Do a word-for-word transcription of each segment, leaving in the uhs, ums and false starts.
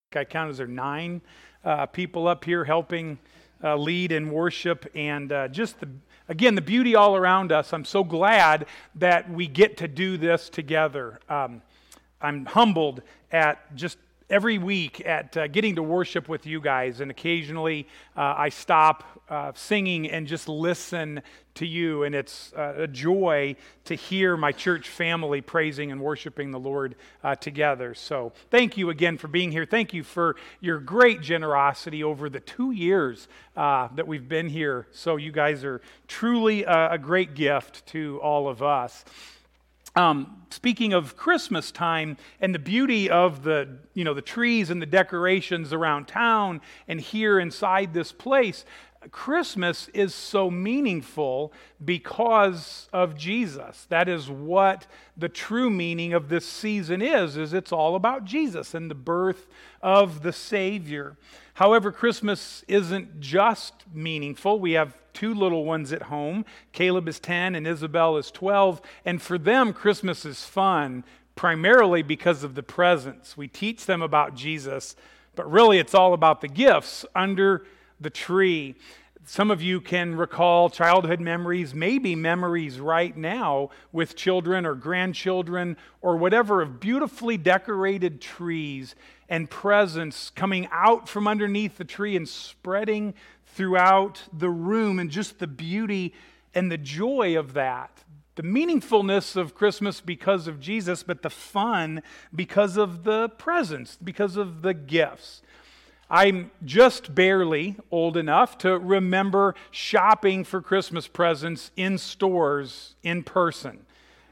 I counted, is there nine uh, people up here helping uh, lead in worship, and uh, just the again the beauty all around us. I'm so glad that we get to do this together. Um, I'm humbled at just every week at uh, getting to worship with you guys, and occasionally uh, I stop uh, singing and just listen to you, and it's uh, a joy to hear my church family praising and worshiping the Lord uh, together. So thank you again for being here. Thank you for your great generosity over the two years uh, that we've been here. So you guys are truly a, a great gift to all of us. Um, speaking of Christmas time and the beauty of the, you know, the trees and the decorations around town and here inside this place, Christmas is so meaningful because of Jesus. That is what the true meaning of this season is, is it's all about Jesus and the birth of the Savior. However, Christmas isn't just meaningful. We have two little ones at home. Caleb is ten and Isabel is twelve. And for them, Christmas is fun, primarily because of the presents. We teach them about Jesus, but really it's all about the gifts under the tree. Some of you can recall childhood memories, maybe memories right now with children or grandchildren or whatever, of beautifully decorated trees and presents coming out from underneath the tree and spreading throughout the room, and just the beauty and the joy of that. The meaningfulness of Christmas because of Jesus, but the fun because of the presents, because of the gifts. I'm just barely old enough to remember shopping for Christmas presents in stores in person.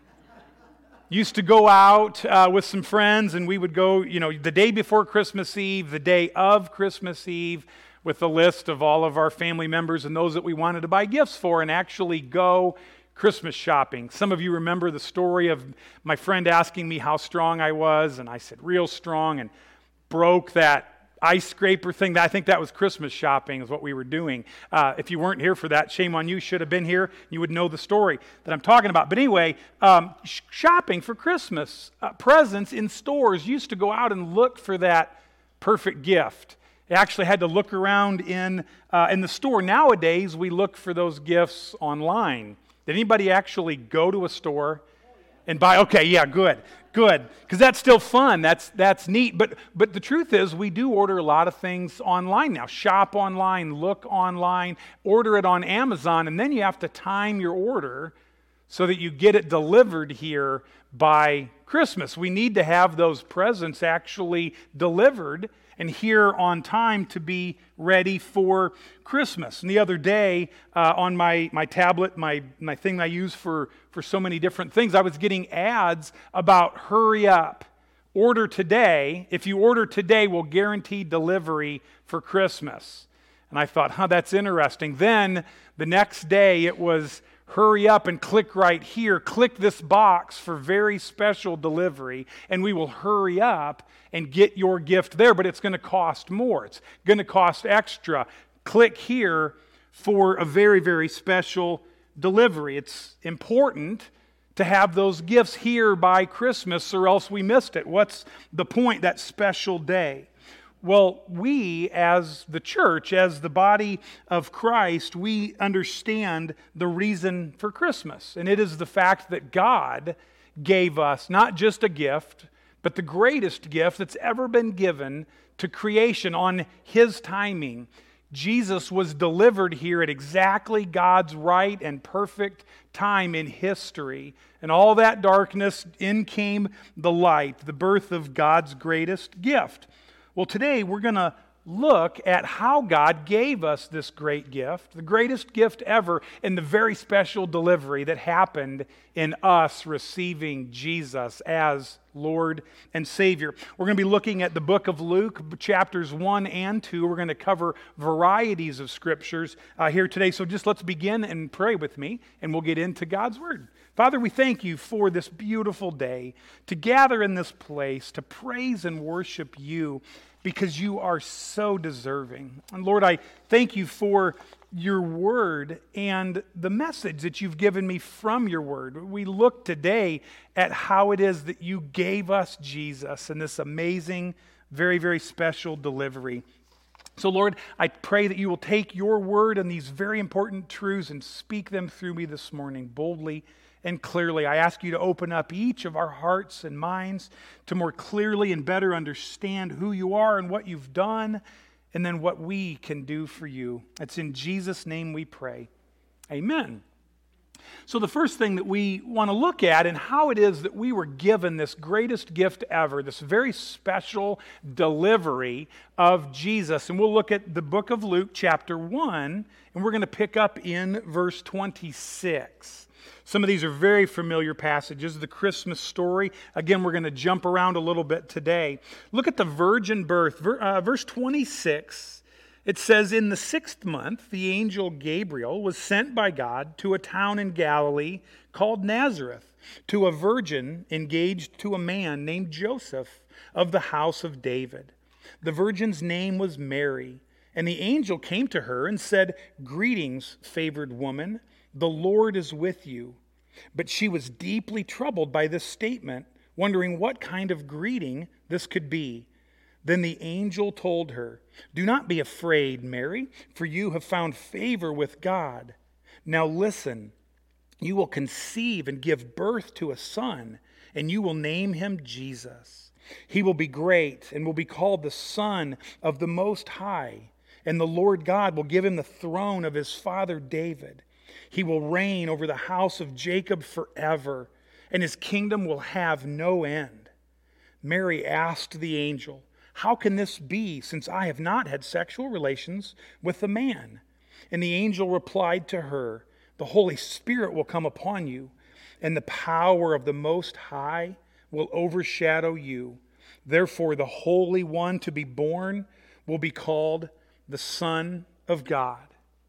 Used to go out uh, with some friends, and we would go, you know, the day before Christmas Eve, the day of Christmas Eve, with a list of all of our family members and those that we wanted to buy gifts for, and actually go Christmas shopping. Some of you remember the story of my friend asking me how strong I was, and I said real strong, and broke that ice scraper thing. I think that was Christmas shopping is what we were doing. Uh, if you weren't here for that, shame on you. Should have been here. You would know the story that I'm talking about. But anyway, um, sh- shopping for Christmas uh, presents in stores, used to go out and look for that perfect gift. You actually had to look around in uh, in the store. Nowadays, we look for those gifts online. Did anybody actually go to a store and buy? Okay, yeah, good, good, because that's still fun. That's that's neat. But but the truth is, we do order a lot of things online now. Shop online, look online, order it on Amazon, and then you have to time your order so that you get it delivered here by Christmas. We need to have those presents actually delivered and here on time to be ready for Christmas. And the other day, uh, on my, my tablet, my, my thing I use for, for so many different things, I was getting ads about hurry up, order today. If you order today, we'll guarantee delivery for Christmas. And I thought, huh, that's interesting. Then the next day it was, hurry up and click right here. Click this box for very special delivery, and we will hurry up and get your gift there, but it's going to cost more. It's going to cost extra. Click here for a very, very special delivery. It's important to have those gifts here by Christmas, or else we missed it. What's the point, that special day? Well, we as the church, as the body of Christ, we understand the reason for Christmas. And it is the fact that God gave us not just a gift, but the greatest gift that's ever been given to creation on His timing. Jesus was delivered here at exactly God's right and perfect time in history. And all that darkness, in came the light, the birth of God's greatest gift. Well, today we're going to look at how God gave us this great gift, the greatest gift ever, in the very special delivery that happened in us receiving Jesus as Lord and Savior. We're going to be looking at the book of Luke, chapters one and two. We're going to cover varieties of scriptures uh, here today. So just let's begin and pray with me, and we'll get into God's Word. Father, we thank you for this beautiful day, to gather in this place, to praise and worship you, because you are so deserving. And Lord, I thank you for your word and the message that you've given me from your word. We look today at how it is that you gave us Jesus and this amazing Very, very special delivery. So Lord, I pray that you will take your word and these very important truths and speak them through me this morning boldly and clearly. I ask you to open up each of our hearts and minds to more clearly and better understand who you are and what you've done, and then what we can do for you. It's in Jesus' name we pray. Amen. So the first thing that we want to look at and how it is that we were given this greatest gift ever, this very special delivery of Jesus. And we'll look at the book of Luke chapter one, and we're going to pick up in verse twenty-six. Some of these are very familiar passages. The Christmas story. Again, we're going to jump around a little bit today. Look at the virgin birth. Uh, verse twenty-six. It says, in the sixth month, the angel Gabriel was sent by God to a town in Galilee called Nazareth, to a virgin engaged to a man named Joseph of the house of David. The virgin's name was Mary, and the angel came to her and said, "Greetings, favored woman, the Lord is with you." But she was deeply troubled by this statement, wondering what kind of greeting this could be. Then the angel told her, "Do not be afraid, Mary, for you have found favor with God. Now listen, you will conceive and give birth to a son, and you will name him Jesus. He will be great and will be called the Son of the Most High, and the Lord God will give him the throne of his father David. He will reign over the house of Jacob forever, and his kingdom will have no end." Mary asked the angel, "How can this be, since I have not had sexual relations with a man?" And the angel replied to her, "The Holy Spirit will come upon you, and the power of the Most High will overshadow you. Therefore, the Holy One to be born will be called the Son of God."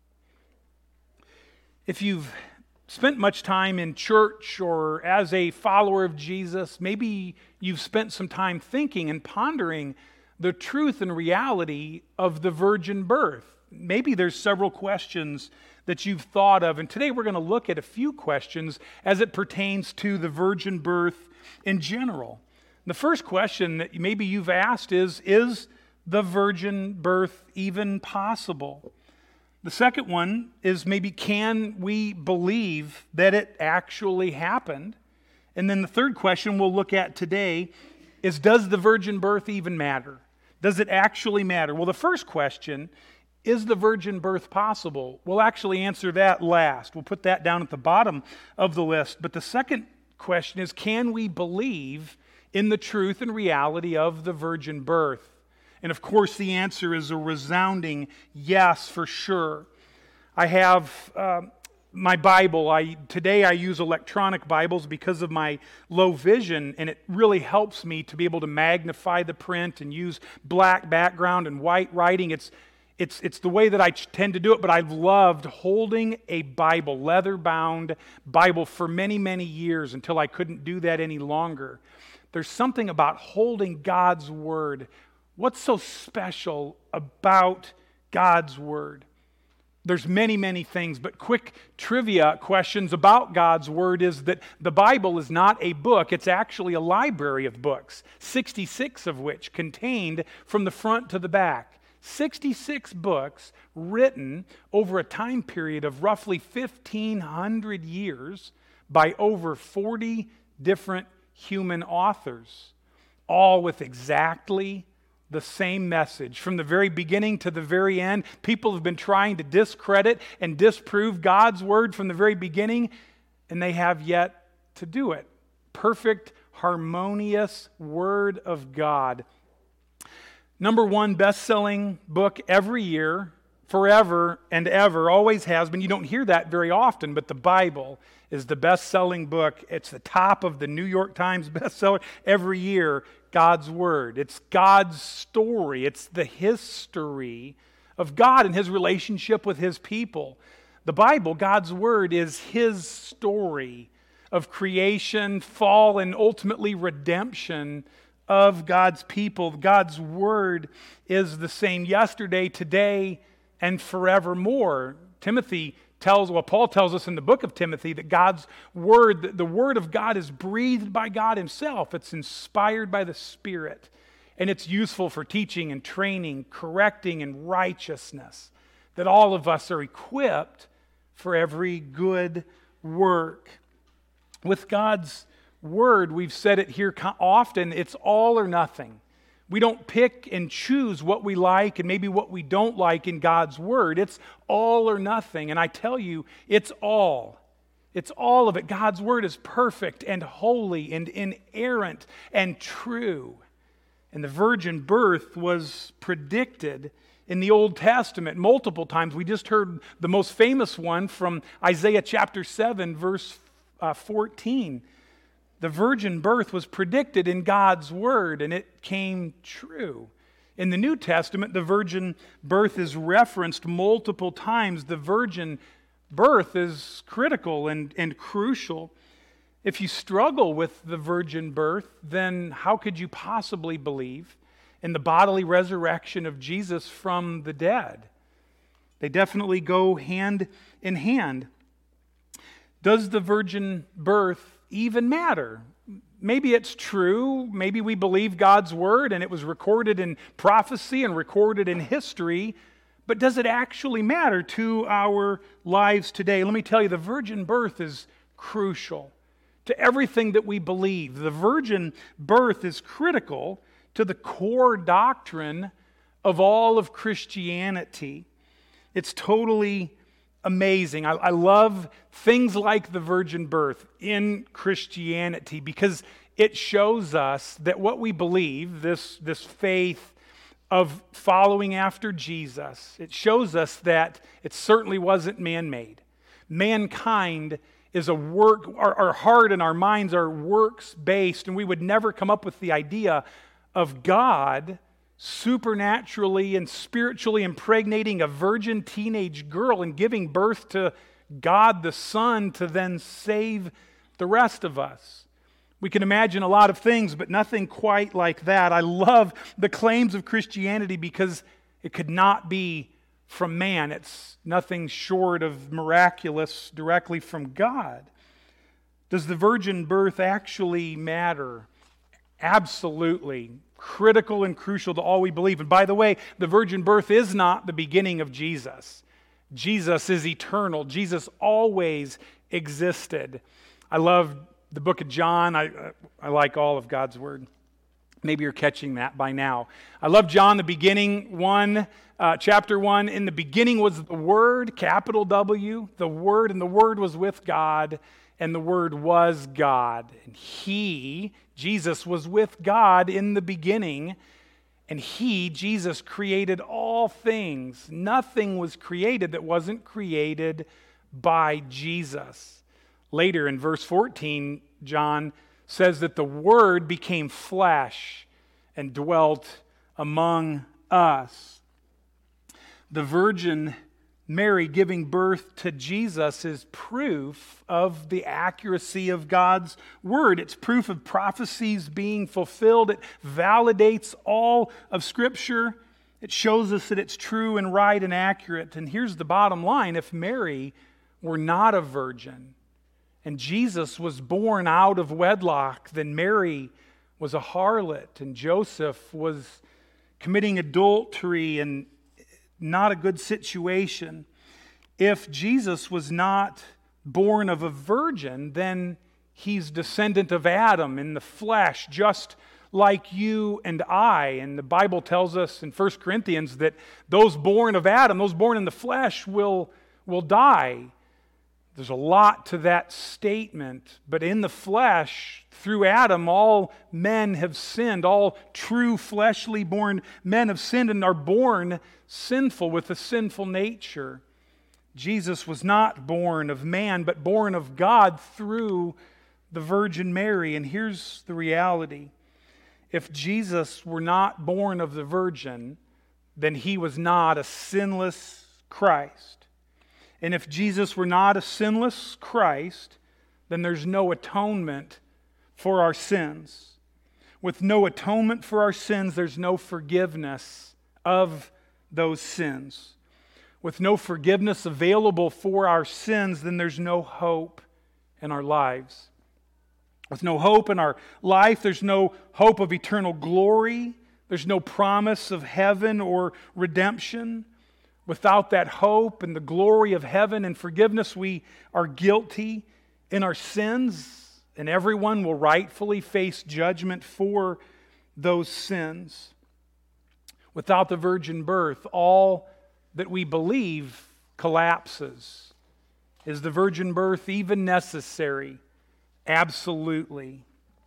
If you've spent much time in church or as a follower of Jesus, maybe you've spent some time thinking and pondering the truth and reality of the virgin birth. Maybe there's several questions that you've thought of, and today we're going to look at a few questions as it pertains to the virgin birth in general. The first question that maybe you've asked is, is the virgin birth even possible? The second one is maybe, can we believe that it actually happened? And then the third question we'll look at today is, does the virgin birth even matter? Does it actually matter? Well, the first question, is the virgin birth possible? We'll actually answer that last. We'll put that down at the bottom of the list. But the second question is, can we believe in the truth and reality of the virgin birth? And of course, the answer is a resounding yes, for sure. I have uh, my Bible. I today I use electronic Bibles because of my low vision, and it really helps me to be able to magnify the print and use black background and white writing. It's it's it's the way that I tend to do it, but I've loved holding a Bible, leather-bound Bible, for many, many years until I couldn't do that any longer. There's something about holding God's Word. What's so special about God's Word? There's many, many things, but quick trivia questions about God's Word is that the Bible is not a book. It's actually a library of books, sixty-six of which contained from the front to the back. sixty-six books written over a time period of roughly fifteen hundred years by over forty different human authors, all with exactly the same message. From the very beginning to the very end, people have been trying to discredit and disprove God's Word from the very beginning, and they have yet to do it. Perfect, harmonious Word of God. Number one best-selling book every year, forever and ever, always has been. You don't hear that very often, but the Bible is the best-selling book. It's the top of the New York Times bestseller every year. God's Word. It's God's story. It's the history of God and His relationship with His people. The Bible, God's Word, is His story of creation, fall, and ultimately redemption of God's people. God's Word is the same yesterday, today, and forevermore. Timothy tells, well, Paul tells us in the book of Timothy that God's Word, the Word of God is breathed by God Himself. It's inspired by the Spirit. and it's useful for teaching and training, correcting and righteousness, that all of us are equipped for every good work. With God's Word, we've said it here often, it's all or nothing. We don't pick and choose what we like and maybe what we don't like in God's Word. It's all or nothing. And I tell you, it's all. It's all of it. God's Word is perfect and holy and inerrant and true. And the virgin birth was predicted in the Old Testament multiple times. We just heard the most famous one from Isaiah chapter seven, verse uh, fourteen. The virgin birth was predicted in God's Word, and it came true. In the New Testament, the virgin birth is referenced multiple times. The virgin birth is critical and, and crucial. If you struggle with the virgin birth, then how could you possibly believe in the bodily resurrection of Jesus from the dead? They definitely go hand in hand. Does the virgin birth even matter? Maybe it's true. Maybe we believe God's Word and it was recorded in prophecy and recorded in history. But does it actually matter to our lives today? Let me tell you, the virgin birth is crucial to everything that we believe. The virgin birth is critical to the core doctrine of all of Christianity. It's totally amazing. I, I love things like the virgin birth in Christianity because it shows us that what we believe, this, this faith of following after Jesus, it shows us that it certainly wasn't man-made. Mankind is a work, our, our heart and our minds are works-based, and we would never come up with the idea of God supernaturally and spiritually impregnating a virgin teenage girl and giving birth to God the Son to then save the rest of us. We can imagine a lot of things, but nothing quite like that. I love the claims of Christianity because it could not be from man. It's nothing short of miraculous directly from God. Does the virgin birth actually matter? Absolutely. Critical and crucial to all we believe. And by the way, the virgin birth is not the beginning of Jesus. Jesus is eternal. Jesus always existed. I love the book of John. I, I like all of God's Word. Maybe you're catching that by now. I love John, the beginning one, uh, chapter one. In the beginning was the Word, capital W, the Word, and the Word was with God, and the Word was God. And He, Jesus, was with God in the beginning, and He, Jesus, created all things. Nothing was created that wasn't created by Jesus. Later in verse fourteen, John says that the Word became flesh and dwelt among us. The Virgin Mary giving birth to Jesus is proof of the accuracy of God's Word. It's proof of prophecies being fulfilled. It validates all of Scripture. It shows us that it's true and right and accurate. And here's the bottom line. If Mary were not a virgin and Jesus was born out of wedlock, then Mary was a harlot and Joseph was committing adultery and not a good situation. If Jesus was not born of a virgin, then he's descendant of Adam in the flesh, just like you and I. And the Bible tells us in First Corinthians that those born of Adam, those born in the flesh, will, will die. There's a lot to that statement, but in the flesh, through Adam, all men have sinned. All true fleshly born men have sinned and are born sinful with a sinful nature. Jesus was not born of man, but born of God through the Virgin Mary. And here's the reality. If Jesus were not born of the Virgin, then he was not a sinless Christ. And if Jesus were not a sinless Christ, then there's no atonement for our sins. With no atonement for our sins, there's no forgiveness of those sins. With no forgiveness available for our sins, then there's no hope in our lives. With no hope in our life, there's no hope of eternal glory. There's no promise of heaven or redemption. Without that hope and the glory of heaven and forgiveness, we are guilty in our sins, and everyone will rightfully face judgment for those sins. Without the virgin birth, all that we believe collapses. Is the virgin birth even necessary? Absolutely.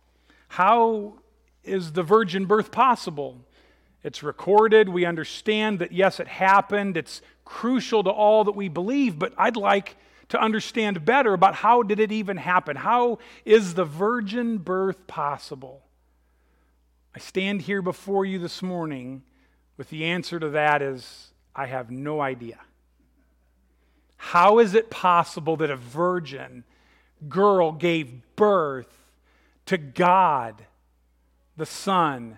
How is the virgin birth possible? It's recorded. We understand that, yes, it happened. It's crucial to all that we believe, but I'd like to understand better about how did it even happen? How is the virgin birth possible? I stand here before you this morning with the answer to that is, I have no idea. How is it possible that a virgin girl gave birth to God, the Son?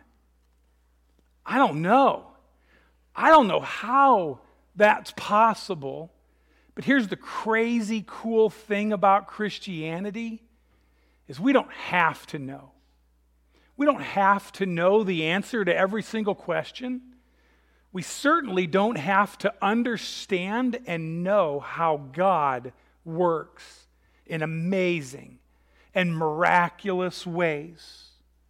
I don't know. I don't know how that's possible. But here's the crazy cool thing about Christianity is we don't have to know. We don't have to know the answer to every single question. We certainly don't have to understand and know how God works in amazing and miraculous ways.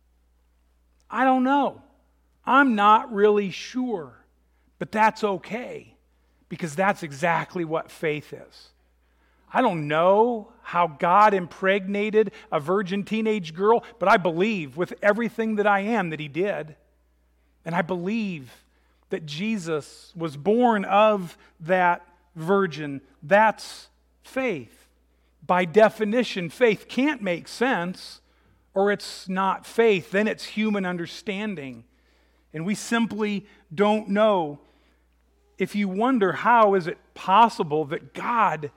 I don't know. I'm not really sure, but that's okay because that's exactly what faith is. I don't know how God impregnated a virgin teenage girl, but I believe with everything that I am that He did. And I believe that Jesus was born of that virgin. That's faith. By definition, faith can't make sense, or it's not faith. Then it's human understanding. And we simply don't know. If you wonder how is it possible that God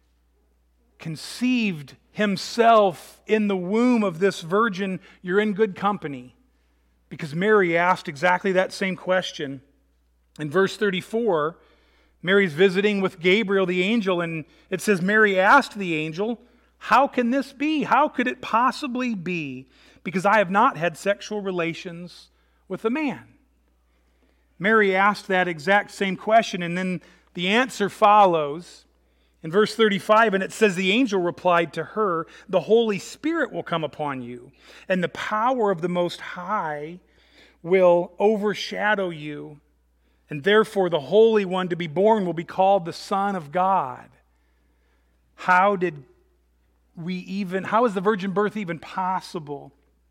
conceived Himself in the womb of this virgin, you're in good company. Because Mary asked exactly that same question. In verse thirty-four, Mary's visiting with Gabriel the angel, and it says, Mary asked the angel, how can this be? How could it possibly be? Because I have not had sexual relations with a man. Mary asked that exact same question, and then the answer follows in verse thirty-five, and it says, the angel replied to her, the Holy Spirit will come upon you, and the power of the Most High will overshadow you, and therefore the Holy One to be born will be called the Son of God. How did we even, how is the virgin birth even possible?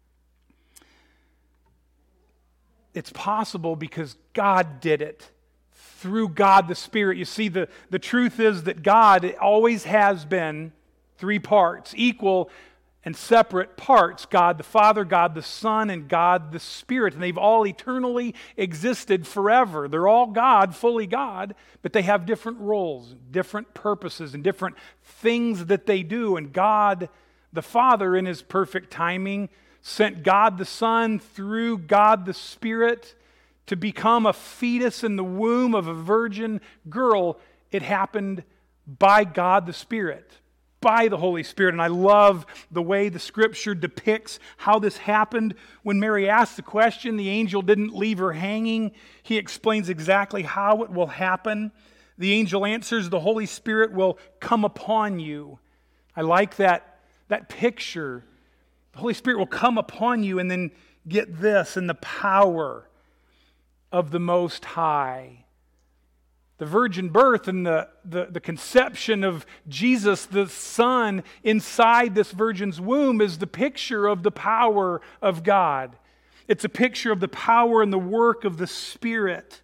It's possible because God did it through God the Spirit. You see, the, the truth is that God always has been three parts, equal and separate parts. God the Father, God the Son, and God the Spirit. And they've all eternally existed forever. They're all God, fully God, but they have different roles, different purposes, and different things that they do. And God the Father, in His perfect timing, sent God the Son through God the Spirit to become a fetus in the womb of a virgin girl. It happened by God the Spirit, by the Holy Spirit. And I love the way the Scripture depicts how this happened. When Mary asked the question, the angel didn't leave her hanging. He explains exactly how it will happen. The angel answers, the Holy Spirit will come upon you. I like that, that picture. The Holy Spirit will come upon you, and then get this, in the power of the Most High. The virgin birth and the, the, the conception of Jesus, the Son, inside this virgin's womb is the picture of the power of God. It's a picture of the power and the work of the Spirit.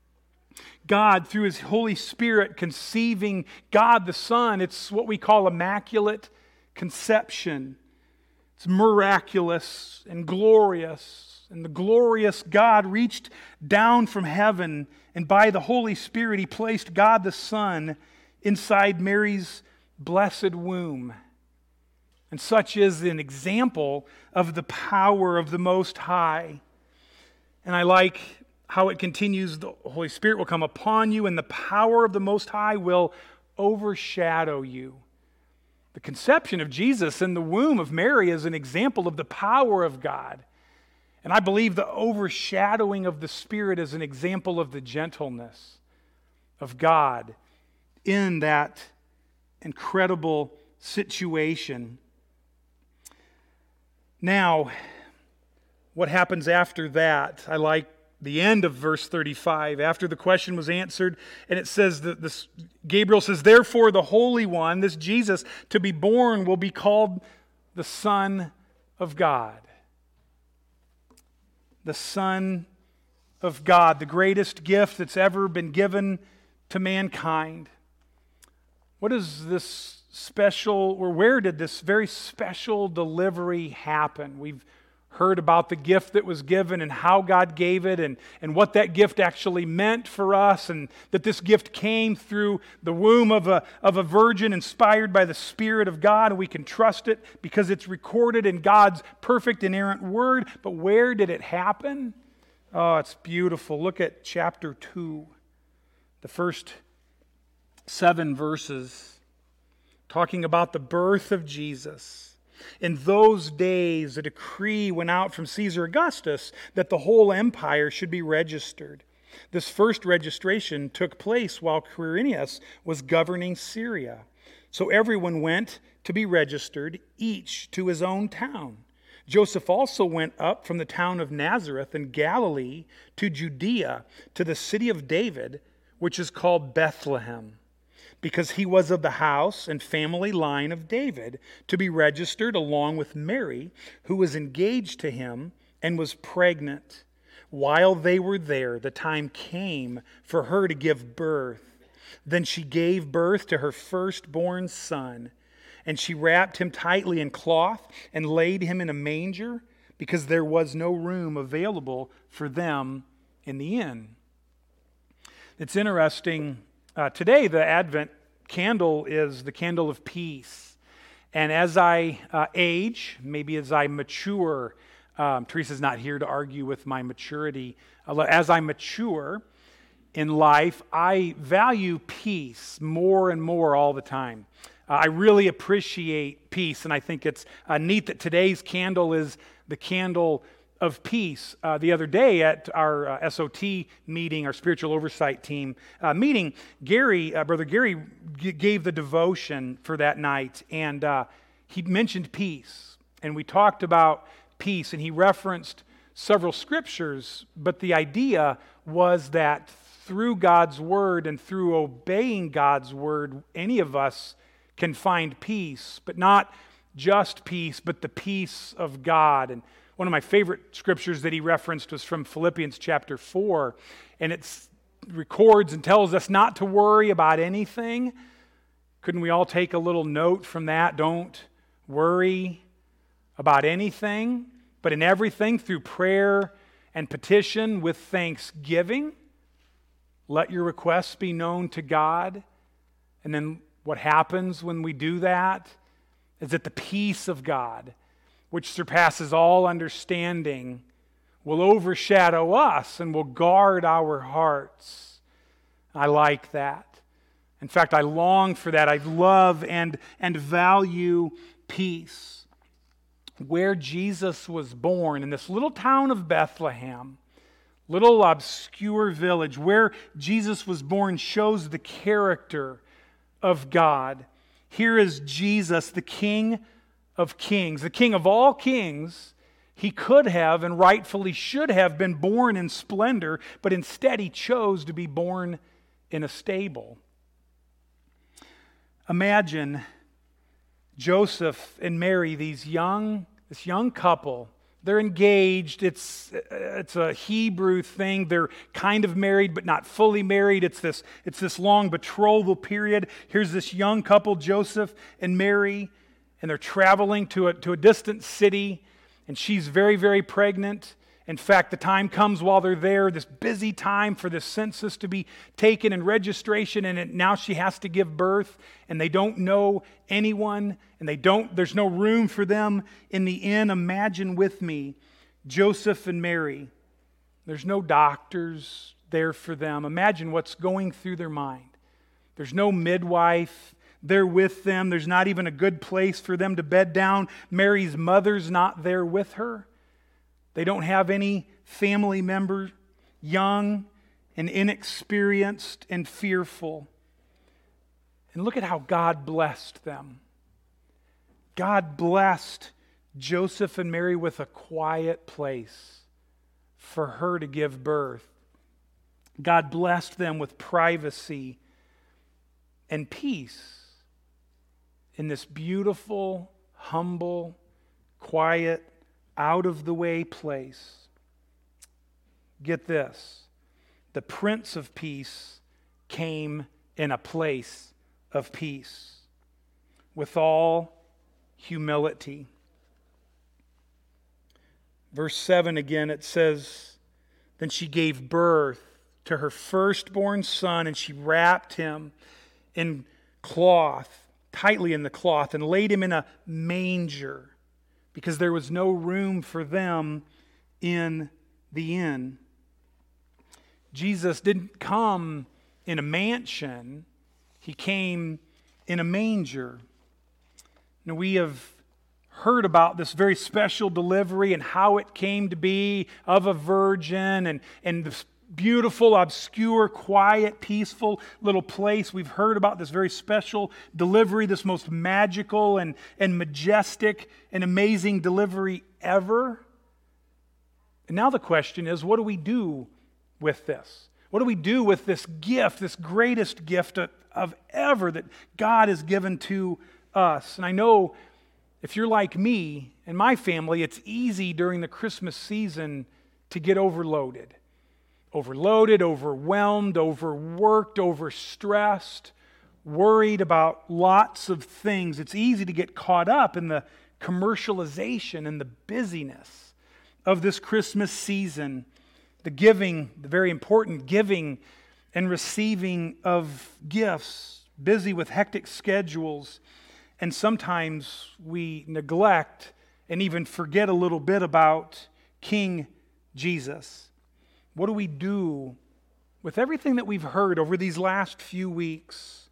God, through His Holy Spirit, conceiving God the Son. It's what we call immaculate conception. It's miraculous and glorious. And the glorious God reached down from heaven, and by the Holy Spirit He placed God the Son inside Mary's blessed womb. And such is an example of the power of the Most High. And I like how it continues, the Holy Spirit will come upon you, and the power of the Most High will overshadow you. The conception of Jesus in the womb of Mary is an example of the power of God. And I believe the overshadowing of the Spirit is an example of the gentleness of God in that incredible situation. Now, what happens after that? I like the end of verse thirty-five. After the question was answered, and it says that this, Gabriel says, therefore the Holy One, this Jesus, to be born will be called the Son of God. The Son of God, the greatest gift that's ever been given to mankind. What is this special, or where did this very special delivery happen? We've heard about the gift that was given and how God gave it and, and what that gift actually meant for us, and that this gift came through the womb of a, of a virgin inspired by the Spirit of God, and we can trust it because it's recorded in God's perfect inerrant word. But where did it happen? Oh, it's beautiful. Look at chapter two, the first seven verses, talking about the birth of Jesus. In those days, a decree went out from Caesar Augustus that the whole empire should be registered. This first registration took place while Quirinius was governing Syria. So everyone went to be registered, each to his own town. Joseph also went up from the town of Nazareth in Galilee to Judea, to the city of David, which is called Bethlehem, because he was of the house and family line of David, to be registered along with Mary, who was engaged to him and was pregnant. While they were there, the time came for her to give birth. Then she gave birth to her firstborn son, and she wrapped him tightly in cloth and laid him in a manger, because there was no room available for them in the inn. It's interesting. Uh, today, the Advent candle is the candle of peace. And as I uh, age, maybe as I mature, um, Teresa's not here to argue with my maturity. Uh, as I mature in life, I value peace more and more all the time. Uh, I really appreciate peace, and I think it's uh, neat that today's candle is the candle of peace. Uh, the other day at our uh, S O T meeting, our spiritual oversight team uh, meeting, Gary, uh, Brother Gary g- gave the devotion for that night, and uh, he mentioned peace, and we talked about peace, and he referenced several scriptures, but the idea was that through God's word and through obeying God's word, any of us can find peace, but not just peace, but the peace of God. And one of my favorite scriptures that he referenced was from Philippians chapter four, and it records and tells us not to worry about anything. Couldn't we all take a little note from that? Don't worry about anything, but in everything through prayer and petition with thanksgiving, let your requests be known to God. And then what happens when we do that is that the peace of God, which surpasses all understanding, will overshadow us and will guard our hearts. I like that. In fact, I long for that. I love and, and value peace. Where Jesus was born, in this little town of Bethlehem, little obscure village, where Jesus was born shows the character of God. Here is Jesus, the King of kings, the King of all kings. He could have and rightfully should have been born in splendor, but instead he chose to be born in a stable. Imagine Joseph and Mary, these young, this young couple. They're engaged. It's it's a Hebrew thing. They're kind of married, but not fully married. It's this it's this long betrothal period. Here's this young couple, Joseph and Mary, and they're traveling to a to a distant city, and she's very, very pregnant. In fact, the time comes while they're there, this busy time for this census to be taken and registration, and it, now she has to give birth, and they don't know anyone, and they don't. There's no room for them in the inn. Imagine with me, Joseph and Mary. There's no doctors there for them. Imagine what's going through their mind. There's no midwife there with them. There's not even a good place for them to bed down. Mary's mother's not there with her. They don't have any family member, young and inexperienced and fearful. And look at how God blessed them. God blessed Joseph and Mary with a quiet place for her to give birth. God blessed them with privacy and peace in this beautiful, humble, quiet, out-of-the-way place. Get this. The Prince of Peace came in a place of peace with all humility. Verse seven again, it says, then she gave birth to her firstborn son, and she wrapped him in cloth, tightly in the cloth, and laid him in a manger, because there was no room for them in the inn. Jesus didn't come in a mansion. He came in a manger. Now, we have heard about this very special delivery and how it came to be of a virgin and, and this beautiful, obscure, quiet, peaceful little place. We've heard about this very special delivery, this most magical and, and majestic and amazing delivery ever. And now the question is, what do we do with this? What do we do with this gift, this greatest gift of, of ever that God has given to us? And I know if you're like me and my family, it's easy during the Christmas season to get overloaded. Overloaded, overwhelmed, overworked, overstressed, worried about lots of things. It's easy to get caught up in the commercialization and the busyness of this Christmas season. The giving, the very important giving and receiving of gifts, busy with hectic schedules. And sometimes we neglect and even forget a little bit about King Jesus. What do we do with everything that we've heard over these last few weeks?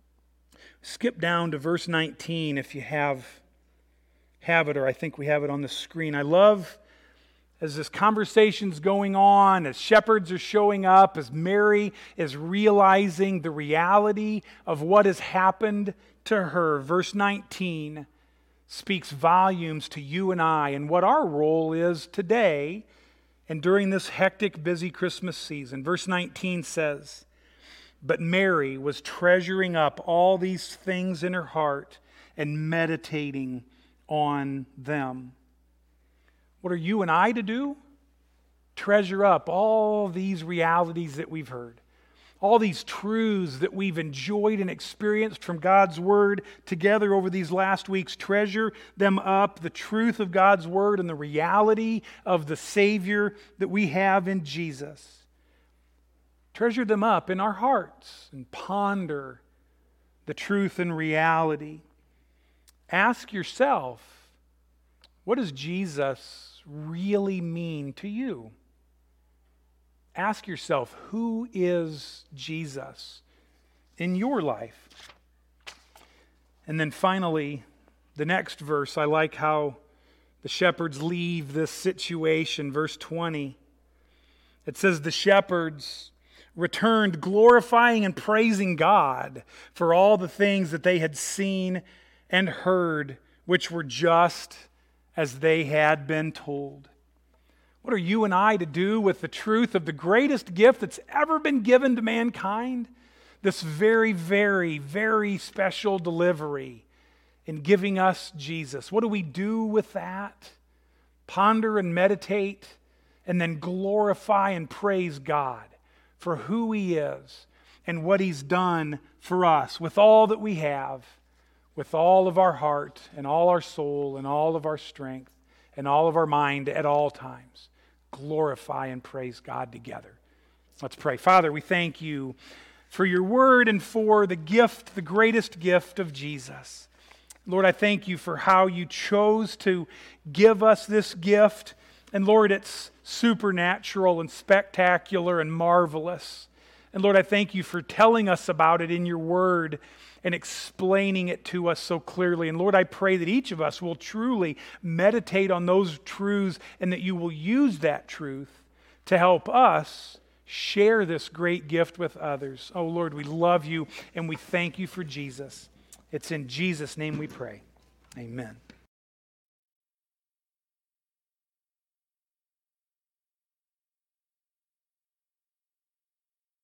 Skip down to verse nineteen if you have, have it, or I think we have it on the screen. I love as this conversation's going on, as shepherds are showing up, as Mary is realizing the reality of what has happened to her. Verse nineteen speaks volumes to you and I and what our role is today and during this hectic, busy Christmas season. Verse nineteen says, but Mary was treasuring up all these things in her heart and meditating on them. What are you and I to do? Treasure up all these realities that we've heard. All these truths that we've enjoyed and experienced from God's Word together over these last weeks. Treasure them up, the truth of God's Word and the reality of the Savior that we have in Jesus. Treasure them up in our hearts and ponder the truth and reality. Ask yourself, what does Jesus really mean to you? Ask yourself, who is Jesus in your life? And then finally, the next verse, I like how the shepherds leave this situation. Verse twenty, it says, the shepherds returned glorifying and praising God for all the things that they had seen and heard, which were just as they had been told. What are you and I to do with the truth of the greatest gift that's ever been given to mankind? This very, very, very special delivery in giving us Jesus. What do we do with that? Ponder and meditate, and then glorify and praise God for who He is and what He's done for us with all that we have, with all of our heart and all our soul and all of our strength and all of our mind at all times. Glorify and praise God together. Let's pray. Father, we thank you for your word and for the gift, the greatest gift of Jesus. Lord, I thank you for how you chose to give us this gift. And Lord, it's supernatural and spectacular and marvelous. And Lord, I thank you for telling us about it in your word and explaining it to us so clearly. And Lord, I pray that each of us will truly meditate on those truths and that you will use that truth to help us share this great gift with others. Oh Lord, we love you and we thank you for Jesus. It's in Jesus' name we pray. Amen.